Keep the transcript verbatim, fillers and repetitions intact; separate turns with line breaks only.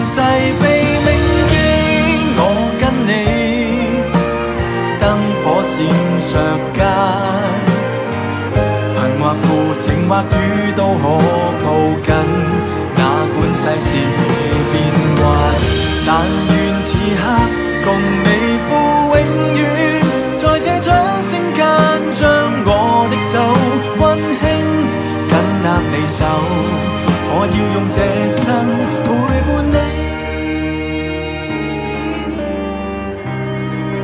誓被銘記，我跟你燈火閃爍間，貧或富，情或雨都可抱緊，哪管世事變幻，但願此刻共你赴永遠，在這掌聲間將我的手溫馨緊握你手，我要用這生陪伴你。